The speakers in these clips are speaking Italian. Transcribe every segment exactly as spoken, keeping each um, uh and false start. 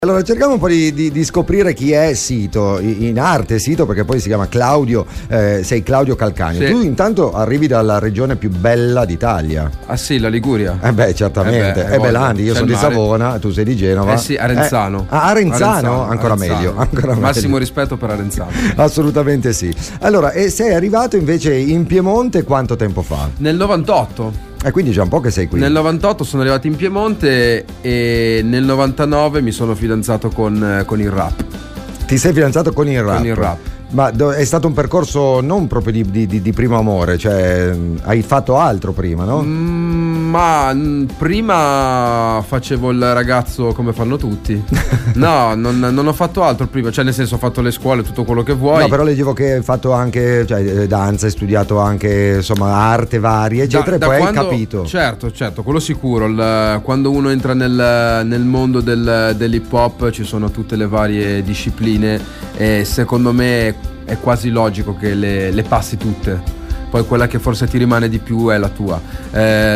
Allora cerchiamo un po' di, di, di scoprire chi è Sito, in arte Sito, perché poi si chiama Claudio, eh, sei Claudio Calcagno. Sì. Tu intanto arrivi dalla regione più bella d'Italia. Ah sì, la Liguria. Eh beh, certamente. Eh beh, eh beh Landi, io c'è sono il di mare. Savona, tu sei di Genova. Eh sì, Arenzano. Eh, ah, Arenzano? Arenzano, Ancora Arenzano. meglio. Ancora Massimo meglio. rispetto per Arenzano. Assolutamente sì. Allora, e sei arrivato invece in Piemonte quanto tempo fa? Nel novantotto. E eh, quindi già un po' che sei qui. Nel novantotto sono arrivato in Piemonte e nel novantanove mi sono fidanzato con, con il rap. Ti sei fidanzato con il rap? Con il rap. Ma do- è stato un percorso non proprio di, di, di, di primo amore, cioè hai fatto altro prima, no? Mm, ma mm, prima facevo il ragazzo come fanno tutti. No, non, non ho fatto altro prima, cioè nel senso ho fatto le scuole, tutto quello che vuoi. No, però leggevo che hai fatto anche, cioè, danza, hai studiato anche, insomma, arte varie, eccetera, Da- e da poi quando- hai capito. Certo, certo, quello sicuro. Il- quando uno entra nel, nel mondo del, dell'hip hop ci sono tutte le varie discipline e secondo me è quasi logico che le, le passi tutte. Poi quella che forse ti rimane di più è la tua. Eh,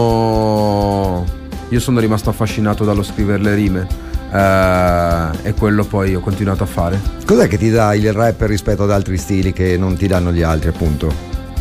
sono io sono rimasto affascinato dallo scrivere le rime. Eh, e quello poi ho continuato a fare. Cos'è che ti dà il rap rispetto ad altri stili che non ti danno gli altri, appunto?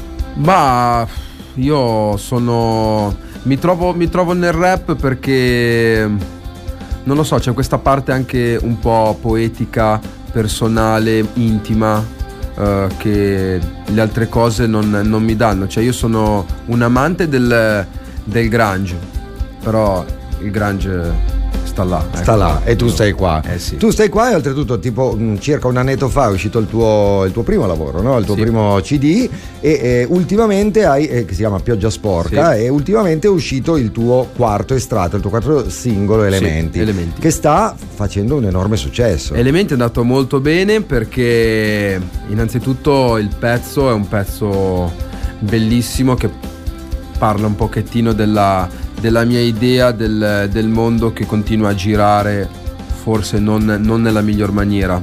Ma io sono mi trovo, mi trovo nel rap perché non lo so, c'è questa parte anche un po' poetica, personale, intima, eh, che le altre cose non, non mi danno. Cioè io sono un amante del, del grunge, però il grunge sta là. Sta ecco. là e tu Io- stai qua. Eh sì. Tu stai qua e oltretutto tipo mh, circa un annetto fa è uscito il tuo, il tuo primo lavoro, no? Il tuo Sì. primo C D e eh, ultimamente hai, eh, che si chiama Pioggia Sporca, Sì. e ultimamente è uscito il tuo quarto estratto, il tuo quarto singolo Elementi, Elementi. che sta facendo un enorme successo. Elementi è andato molto bene perché innanzitutto il pezzo è un pezzo bellissimo che parla un pochettino della, della mia idea del, del mondo che continua a girare forse non, non nella miglior maniera.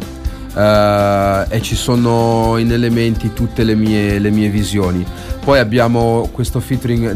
Eh, e ci sono in Elementi tutte le mie, le mie visioni. Poi abbiamo questo featuring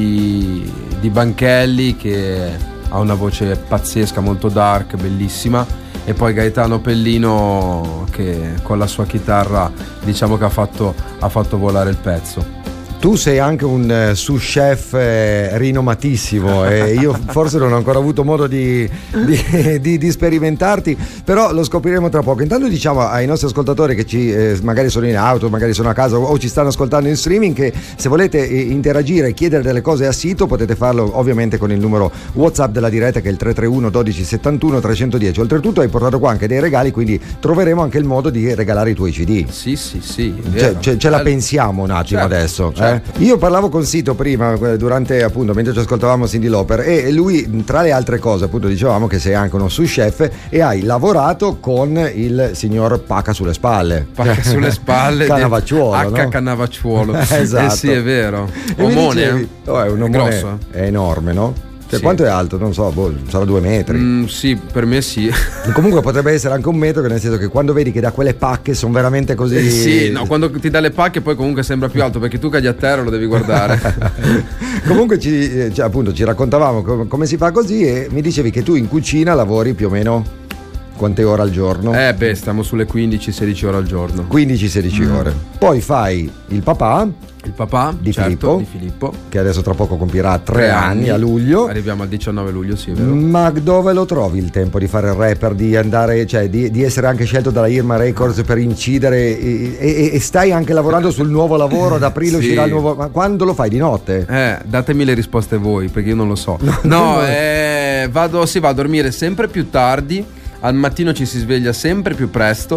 di, di Banchelli che ha una voce pazzesca, molto dark, bellissima, e poi Gaetano Pellino che con la sua chitarra diciamo che ha fatto, ha fatto volare il pezzo. Tu sei anche un eh, sous chef eh, rinomatissimo e io forse non ho ancora avuto modo di, di, di- di sperimentarti, però lo scopriremo tra poco. Intanto diciamo ai nostri ascoltatori che ci, eh, magari sono in auto, magari sono a casa o ci stanno ascoltando in streaming, che se volete eh, interagire e chiedere delle cose a Sito potete farlo ovviamente con il numero WhatsApp della diretta, che è il tre tre uno dodici settantuno trecentodieci. Oltretutto hai portato qua anche dei regali, quindi troveremo anche il modo di regalare i tuoi C D. Sì, sì, sì. è Cioè, vero. ce, ce la Eh, pensiamo un attimo certo, adesso, certo. eh? Io parlavo con Sito prima, eh, durante appunto mentre ci ascoltavamo Cyndi Lauper, e lui tra le altre cose appunto dicevamo che sei anche uno sous chef e hai lavorato con il signor Paca sulle spalle. Pacca sulle spalle Cannavacciuolo, H. no? Cannavacciuolo. Esatto. Eh sì, è vero. E mi Omone, dicevi- eh? oh, è un È omone, grosso, è enorme, no? Cioè, Sì. quanto è alto? Non so, boh, sarà due metri. Mm, sì, per me sì. Comunque potrebbe essere anche un metro, che nel senso che quando vedi che da quelle pacche sono veramente così. Eh, sì, no, quando ti dà le pacche poi comunque sembra più alto perché tu cadi a terra lo devi guardare. Comunque ci, eh, cioè, appunto ci raccontavamo com- come si fa così, e mi dicevi che tu in cucina lavori più o meno quante ore al giorno? Eh beh, stiamo sulle quindici sedici ore al giorno. quindici sedici Mm. ore. Poi fai il papà, Il papà Di certo, Filippo. di Filippo. che adesso tra poco compirà tre anni a luglio. Arriviamo al diciannove luglio, sì, è vero. Ma dove lo trovi il tempo di fare il rapper, di andare, cioè di, di essere anche scelto dalla Irma Records per incidere, e, e- e stai anche lavorando sul nuovo lavoro, ad aprile Sì. uscirà il nuovo. Ma quando lo fai? Di notte? Eh, datemi le risposte voi perché io non lo so. No, eh, vado, si va a dormire sempre più tardi, al mattino ci si sveglia sempre più presto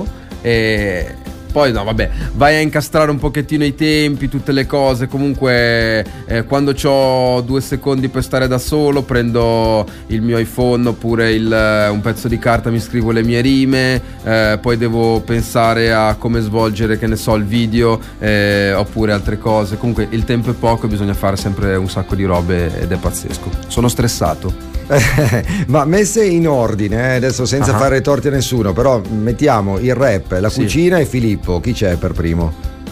e poi no, vabbè, vai a incastrare un pochettino i tempi, tutte le cose. Comunque eh, quando ho due secondi per stare da solo prendo il mio iPhone oppure il, eh, un pezzo di carta, mi scrivo le mie rime, eh, poi devo pensare a come svolgere, che ne so, il video, eh, oppure altre cose. Comunque il tempo è poco e bisogna fare sempre un sacco di robe ed è pazzesco. Sono stressato. Ma messe in ordine, eh, adesso senza Ah. fare torti a nessuno, però mettiamo il rap, la Sì. cucina e Filippo. Chi c'è per primo?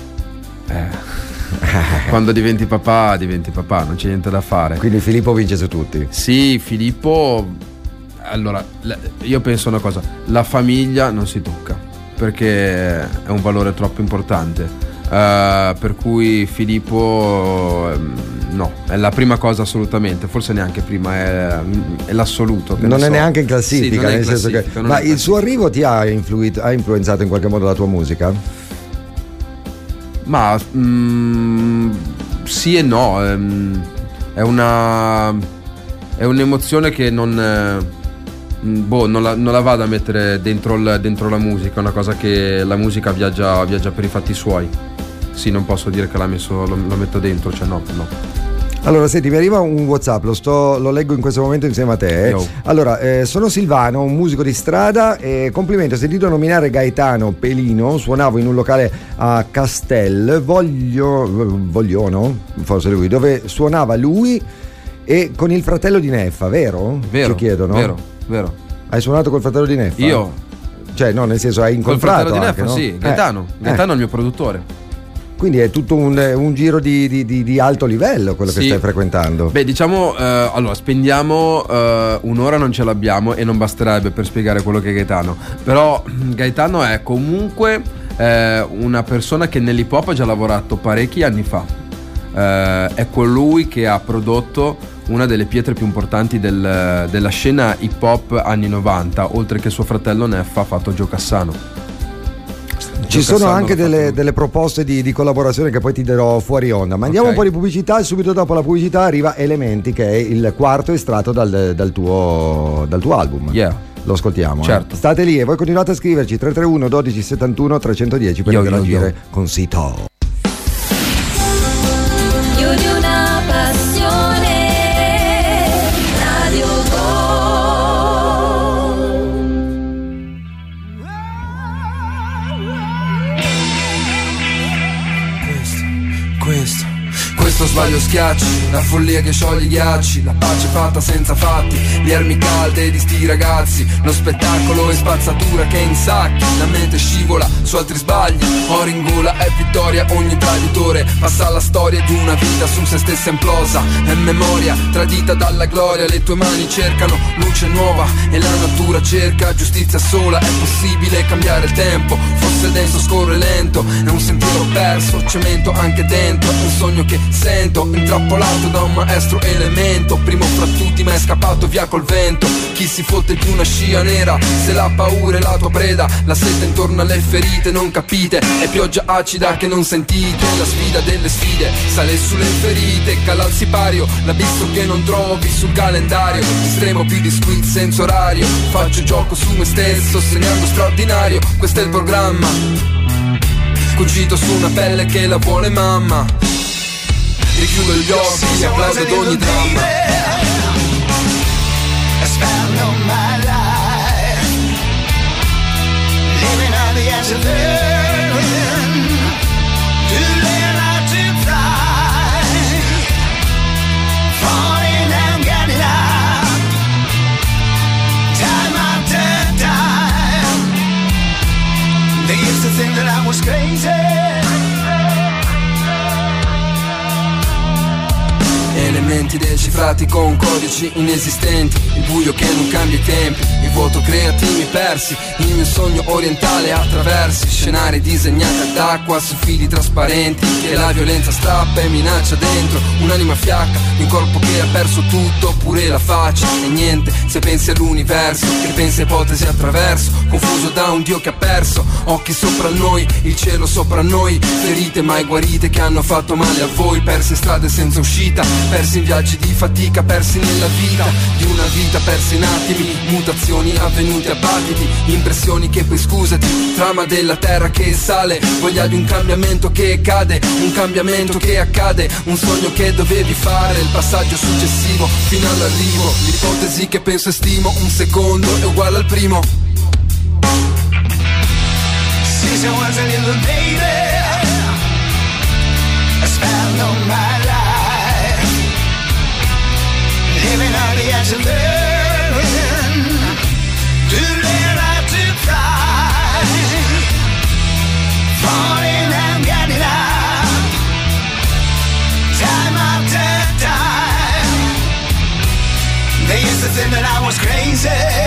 Eh, quando diventi papà, diventi papà, non c'è niente da fare. Quindi Filippo vince su tutti. Sì, Filippo allora, io penso una cosa, la famiglia non si tocca, perché è un valore troppo importante, uh, per cui Filippo no, è la prima cosa assolutamente, forse neanche prima, è, è l'assoluto che non è so. neanche in classifica, sì, nel in senso classifica, che ma il suo arrivo ti ha influito, ha influenzato in qualche modo la tua musica? Ma mm, sì e no, è una è un'emozione che non boh, non la, non la vado a mettere dentro, il, dentro la musica, è una cosa che la musica viaggia, viaggia per i fatti suoi. Sì, non posso dire che l'ha messo, lo, lo metto dentro, cioè no, no. Allora, senti, mi arriva un WhatsApp, lo, sto, lo leggo in questo momento insieme a te. Eh. Allora, eh, sono Silvano, un musico di strada, e complimenti, ho sentito nominare Gaetano Pelino, suonavo in un locale a Castel, Voglio, Vogliono, forse lui, dove suonava lui e con il fratello di Neffa, vero? Vero, Ci chiedono. vero, vero. Hai suonato col fratello di Neffa? Io? Cioè, no, nel senso, hai incontrato col fratello anche, di Neffa, no? sì, Gaetano, eh. Gaetano eh. è il mio produttore. Quindi è tutto un, un giro di, di, di, di alto livello quello sì. che stai frequentando. Beh, diciamo, eh, allora, spendiamo eh, un'ora, non ce l'abbiamo e non basterebbe per spiegare quello che è Gaetano. Però Gaetano è comunque eh, una persona che nell'hip hop ha già lavorato parecchi anni fa. Eh, è colui che ha prodotto una delle pietre più importanti del, della scena hip hop anni novanta, oltre che suo fratello Neffa ha fatto Gio Cassano. Ci sono anche delle, delle proposte di, di collaborazione che poi ti darò fuori onda. Ma andiamo okay. un po' di pubblicità e subito dopo la pubblicità arriva Elementi, che è il quarto estratto dal, dal, tuo, dal tuo album. Yeah. Lo ascoltiamo. Certo. Eh. State lì e voi continuate a scriverci tre tre uno dodici settantuno trecentodieci per interagire con Sito. Questo, questo sbaglio schiacci, la follia che scioglie i ghiacci, la pace fatta senza fatti, le armi calde di sti ragazzi, lo spettacolo e spazzatura che insacchi, la mente scivola su altri sbagli, oro in gola è vittoria, ogni traditore passa la storia di una vita su se stessa implosa, è memoria tradita dalla gloria, le tue mani cercano luce nuova e la natura cerca giustizia sola, è possibile cambiare il tempo, forse denso scorre lento, è un sentiero perso, cemento anche dentro, è un sogno che sento, intrappolato da un maestro elemento, primo fra tutti ma è scappato via col vento, chi si fotte di una scia nera, se la paura è la tua preda, la sete intorno alle ferite non capite, è pioggia acida che non sentite, la sfida delle sfide, sale sulle ferite, cala al sipario, l'abisso che non trovi sul calendario, estremo più di squid senza orario, faccio gioco su me stesso, segnando straordinario, questo è il programma, cucito su una pelle che la vuole mamma, richiudo gli occhi e applaudo ad ogni dramma. Spend all my life living on the edge of learning to learn how to fly, falling and getting up, time after time. They used to think that I was crazy. Elementi decifrati con codici inesistenti, il buio che non cambia i tempi, il vuoto creativi persi, il mio sogno orientale attraversi scenari disegnati ad acqua su fili trasparenti, che la violenza strappa e minaccia dentro, un'anima fiacca, un corpo che ha perso tutto, pure la faccia e niente, se pensi all'universo, che pensa ipotesi attraverso, confuso da un Dio che ha perso, occhi sopra noi, il cielo sopra noi, ferite mai guarite che hanno fatto male a voi, persi in strade senza uscita, persi in viaggi di fatica, persi nella vita di una vita, persi in attimi, mutazioni avvenute a battiti, impressioni che poi scusati, trama della terra che sale, voglia di un cambiamento che cade, un cambiamento che accade, un sogno che dovevi fare, il passaggio successivo fino all'arrivo, l'ipotesi che penso e stimo, un secondo è uguale al primo. Since I was a little baby, I spent all my life living on the edge of learning to learn how to fly, falling and getting up, time after time. They used to think that I was crazy.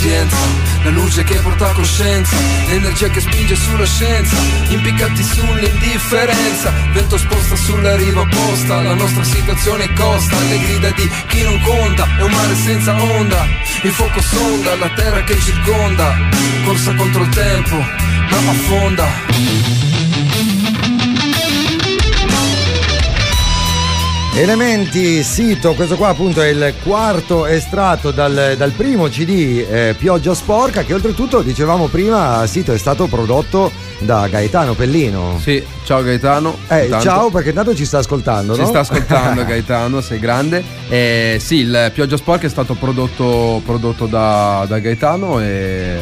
sapienza, la luce che porta coscienza, l'energia che spinge sulla scienza, impiccati sull'indifferenza, vento sposta sulla riva opposta, la nostra situazione costa, le grida di chi non conta, è un mare senza onda, il fuoco sonda, la terra che circonda, corsa contro il tempo, ma affonda. Elementi, sito, questo qua appunto è il quarto estratto dal, dal primo C D, eh, Pioggia Sporca, che oltretutto dicevamo prima, sito è stato prodotto da Gaetano Pellino. Sì, ciao Gaetano. Eh, ciao, perché intanto ci sta ascoltando, ci no? sta ascoltando Gaetano, sei grande. Eh, sì, il Pioggia Sporca è stato prodotto, prodotto da, da Gaetano e,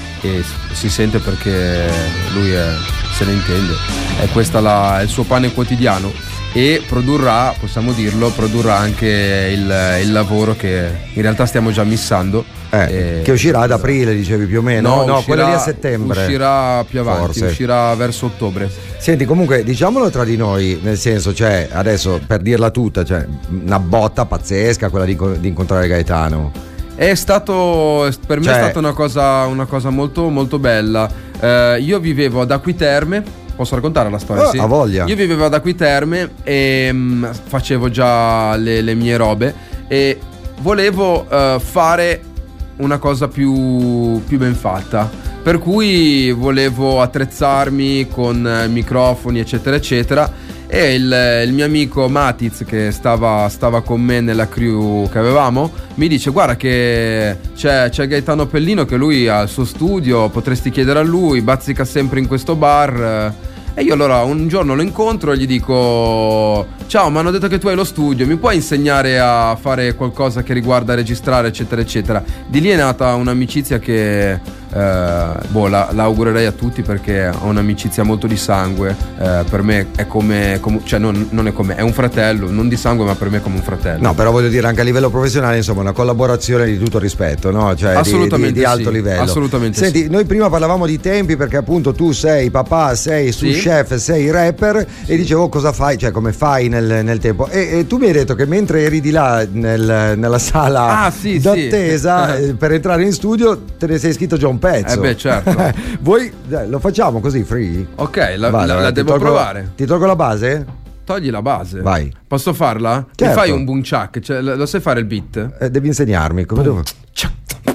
e si sente perché lui è, se ne intende. È questa la, è il suo pane quotidiano. E produrrà, possiamo dirlo, produrrà anche il, il lavoro che in realtà stiamo già missando. Eh, e che uscirà ad aprile, dicevi più o meno? No, no uscirà, quello lì a settembre. Uscirà più avanti, forse. Uscirà verso ottobre. Senti, comunque diciamolo tra di noi, nel senso, cioè, adesso per dirla tutta, cioè, una botta pazzesca quella di, di incontrare Gaetano. È stato, per me cioè, è stata una cosa, una cosa molto molto bella. Eh, io vivevo ad Acquiterme. Posso raccontare la storia? Oh, sì. A voglia. Io vivevo ad Acquiterme e mh, facevo già le, le mie robe e volevo uh, fare una cosa più, più ben fatta. Per cui volevo attrezzarmi con microfoni, eccetera, eccetera. E il, il mio amico Matiz, che stava, stava con me nella crew che avevamo, mi dice: guarda che c'è, c'è Gaetano Pellino, che lui ha il suo studio, potresti chiedere a lui, bazzica sempre in questo bar. E io allora un giorno lo incontro e gli dico: ciao, mi hanno detto che tu hai lo studio, mi puoi insegnare a fare qualcosa che riguarda registrare, eccetera, eccetera. Di lì è nata un'amicizia che eh, boh, la, la augurerei a tutti, perché ho un'amicizia molto di sangue. Eh, per me è come, come cioè non, non è come, è un fratello, non di sangue, ma per me è come un fratello. No, però voglio dire, anche a livello professionale, insomma, una collaborazione di tutto rispetto, no? Cioè assolutamente di, di, di alto sì, livello. Assolutamente. Senti, sì. Noi prima parlavamo di tempi, perché appunto tu sei papà, sei sous sì. chef, sei rapper, sì. E dicevo cosa fai, cioè come fai nel, nel tempo. E, e tu mi hai detto che mentre eri di là nel, nella sala ah, sì, d'attesa sì. eh, per entrare in studio, te ne sei scritto già un pezzo. Eh beh, certo. Vuoi, dai, lo facciamo così, free? Ok, la, Vai, la, allora, la devo tolgo, provare. Ti tolgo la base? Togli la base. Vai. Posso farla? Certo. Mi fai un boom chuck? Cioè, lo sai fare il beat? Eh, devi insegnarmi come boom. devo.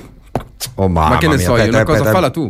Oh, mamma Ma che ne mia, so io, aspetta, una cosa aspetta. falla tu.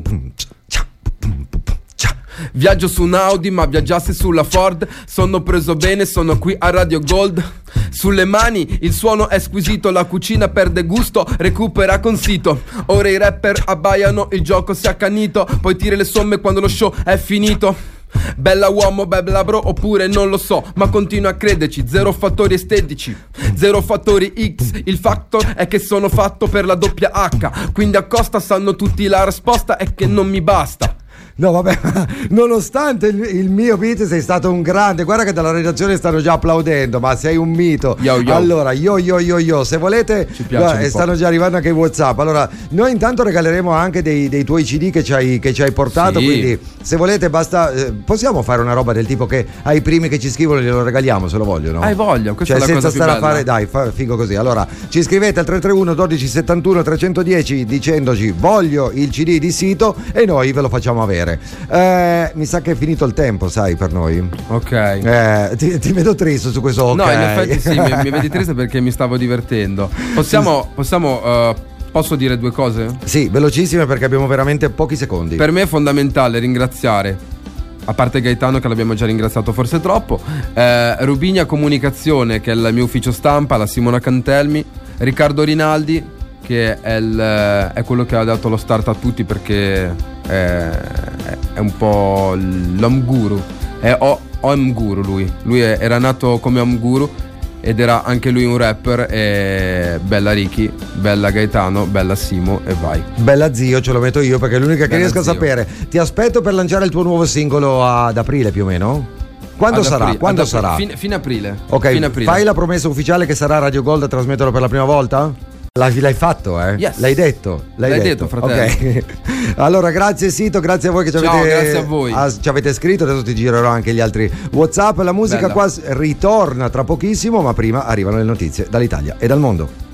Viaggio su un Audi, ma viaggiassi sulla Ford. Sono preso bene, sono qui a Radio Gold. Sulle mani il suono è squisito, la cucina perde gusto, recupera con sito. Ora i rapper abbaiano, il gioco si è accanito, poi tiri le somme quando lo show è finito. Bella uomo, bella bro, oppure non lo so, ma continua a crederci. Zero fattori estetici, zero fattori X. Il factor è che sono fatto per la doppia H, quindi a Costa sanno tutti la risposta è che non mi basta. No vabbè, nonostante il, il mio beat sei stato un grande. Guarda che dalla redazione stanno già applaudendo, ma sei un mito. Yo, yo. Allora, yo yo yo yo, se volete, ci piace no, stanno già arrivando anche i WhatsApp. Allora, noi intanto regaleremo anche dei, dei tuoi C D che ci hai, che ci hai portato, sì. Quindi se volete basta, eh, possiamo fare una roba del tipo che ai primi che ci scrivono glielo regaliamo, se lo vogliono. Hai voglia, questa cioè, è la senza cosa stare più a bella. fare, dai, fa, figo così. Allora, ci scrivete al tre tre uno dodici settantuno trecentodieci dicendoci voglio il C D di Sito e noi ve lo facciamo avere. Eh, mi sa che è finito il tempo, sai, per noi. Ok. Eh, ti, ti vedo triste su questo. Ok. No, in effetti sì, mi, mi vedi triste perché mi stavo divertendo. Possiamo, possiamo uh, posso dire due cose? Sì, velocissime perché abbiamo veramente pochi secondi. Per me è fondamentale ringraziare, a parte Gaetano che l'abbiamo già ringraziato forse troppo, eh, Rubigna Comunicazione, che è il mio ufficio stampa, la Simona Cantelmi, Riccardo Rinaldi, che è, il, è quello che ha dato lo start a tutti, perché è, è un po' l'home guru, è o, home guru lui, lui è, era nato come home guru ed era anche lui un rapper. E bella Ricky, bella Gaetano, bella Simo e vai. Bella zio, ce lo metto io perché è l'unica che Bella riesco zio. a sapere. Ti aspetto per lanciare il tuo nuovo singolo ad aprile più o meno? Quando Ad sarà? apri- Quando ad apri- sarà? Fine, fine aprile. Ok, fine aprile. fai la promessa ufficiale che sarà Radio Gold a trasmetterlo per la prima volta? L'hai, l'hai fatto, eh? Yes. L'hai detto? L'hai detto, fratello. Ok. Allora, grazie Sito, grazie a voi che ci Ciao, avete, grazie a voi. ah, ci avete scritto. Adesso ti girerò anche gli altri WhatsApp. La musica Bella. qua ritorna tra pochissimo, ma prima arrivano le notizie dall'Italia e dal mondo.